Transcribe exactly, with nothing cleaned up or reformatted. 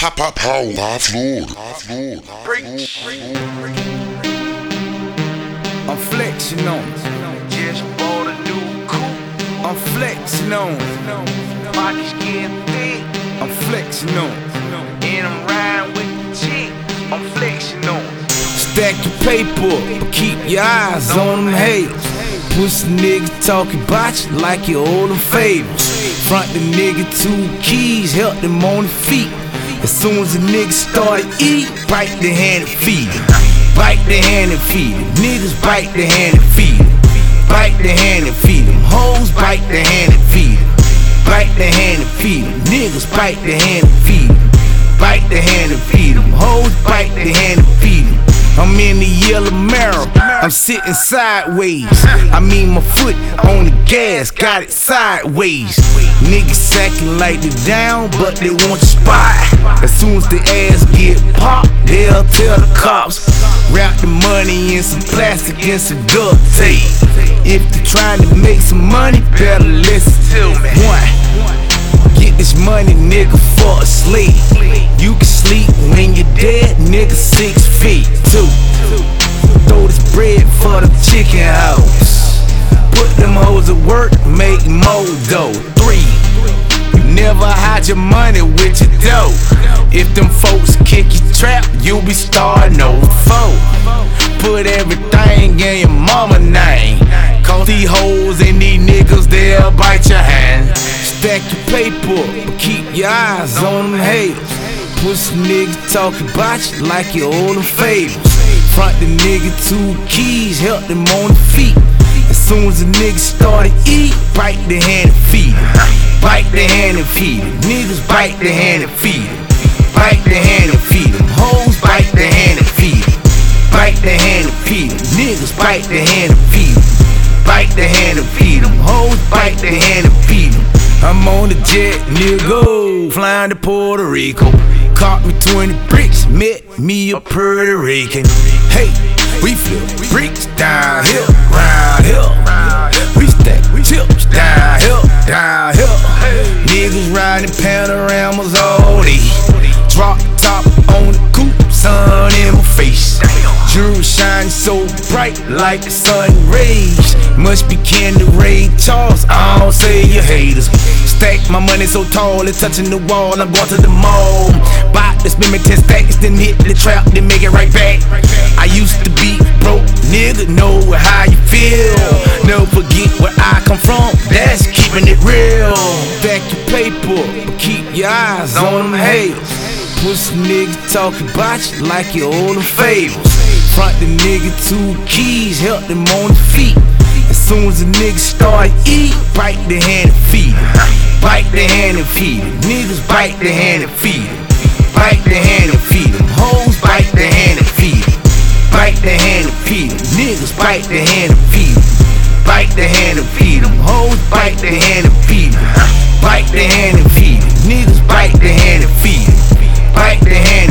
Pop, pop, pow, live Lord. I'm flexing on it. Just bought a new coupe. I'm flexing on it. Pockets getting thick. I'm flexing on it. And I'm riding with the chick. I'm flexing on it. Stack your paper, but keep your eyes on them haters. Pussy niggas talking about you like you owe them favors. Front the nigga two keys, help them on the feet. As soon as the niggas start to eat, bite the hand and feed him. Bite the hand and feed him. Niggas bite the hand and feed him. Bite the hand and feed him. Hoes bite the hand and feed him. Bite the hand and feed him. Niggas bite the hand and feed him. Bite the hand and feed him. Hoes bite the hand and feed him. I'm in the yellow marrow, I'm sitting sideways. I mean my foot on the gas, got it sideways. Niggas sacking like they down, but they want your spot. As soon as the ass get popped, they'll tell the cops. Wrap the money in some plastic and some duct tape. If you're trying to make some money, better listen to me. One, get this money, nigga, for a sleep. You can sleep when you're dead, nigga, six feet. Two, throw this bread for the chicken house. Put them hoes at work, make more dough. Three, you never hide your money with your dough. If them folks kick your trap, you'll be starting over. Four, put everything in your mama name. Cause these hoes and these niggas, they'll bite your hand. Stack your paper, but keep your eyes on them haters. Pussy niggas talking about you like you owe them favors. Front the nigga two keys, help them on the feet. As soon as the niggas start to eat, bite the hand and feed him. Bite the hand and feed him. Niggas bite the hand and feed him. Bite the hand and feed him. Hoes bite the hand and feed him. Bite the hand and feed him. Niggas bite the hand and feed him. Bite the hand and feed him. Hoes bite the hand and feed him. I'm on the jet, nigga, flying to Puerto Rico. Caught me twenty bricks, met me a Puerto Rican. Hey, we flip bricks down hill, round hill. We stack chips down hill, down hill. Niggas riding panoramas all day. Drop top on the coupe, sun in my face. Jewelry shining so bright like the sun rays. Must be Candy Ray Charles, I don't say you haters. Stack my money so tall, it's touching the wall, I'm going to the mall. Buy this spend me ten stacks, then hit the trap, then make it right back. I used to be broke, nigga, know how you feel. Never forget where I come from, that's keeping it real. Stack your paper, but keep your eyes on them haters. Pussy niggas talking about you like you owe them favors. Front the nigga two keys, help them on the feet. As soon as the niggas start to eat, bite the hand and feed him. Bite the hand and feed him. Niggas bite the hand and feed him. Bite the hand and feed him. Hoes bite the hand and feed him. Bite the hand and feed him. Niggas bite the hand and feed him. Bite the hand and feed him. Hoes bite the hand and feed him. Bite the hand and feed him. Niggas bite the hand and feed him. Bite the hand